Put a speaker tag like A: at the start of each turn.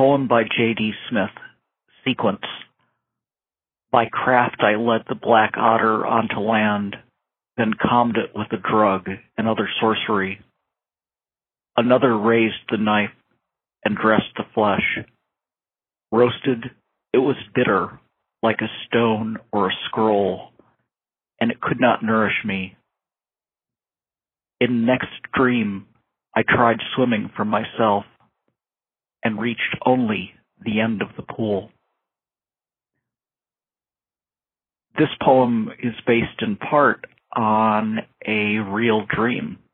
A: poem by J.D. Smith, Sequence. By craft I led the black otter onto land, then calmed it with a drug and other sorcery. Another raised the knife and dressed the flesh. Roasted, it was bitter, like a stone or a scroll, and it could not nourish me. In next dream, I tried swimming from myself and reached only the end of the pool. This poem is based in part on a real dream.